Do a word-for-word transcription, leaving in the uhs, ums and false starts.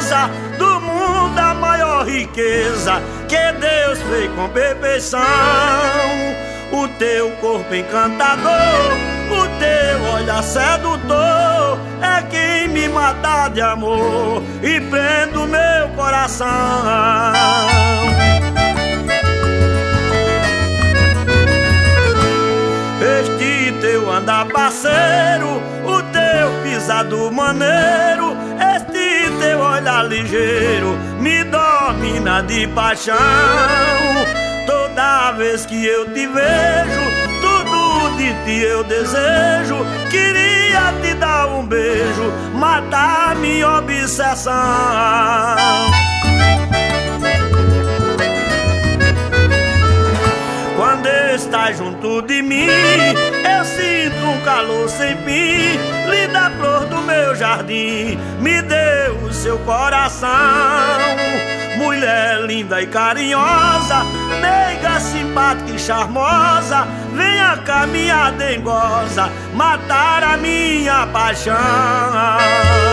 carinhosa, do mundo a maior riqueza que Deus fez com perfeição. O teu corpo encantador, o teu olhar sedutor é quem me mata de amor e prende o meu coração. Este teu andar parceiro, o teu pisado maneiro, este teu olhar ligeiro me domina de paixão. Toda vez que eu te vejo, tudo de ti eu desejo. Queria te dar um beijo, matar minha obsessão. Quando estás junto de mim, eu sinto um calor sem fim. Linda flor do meu jardim, me deu o seu coração. Mulher linda e carinhosa, meiga, simpática e charmosa, venha cá minha dengosa, matar a minha paixão.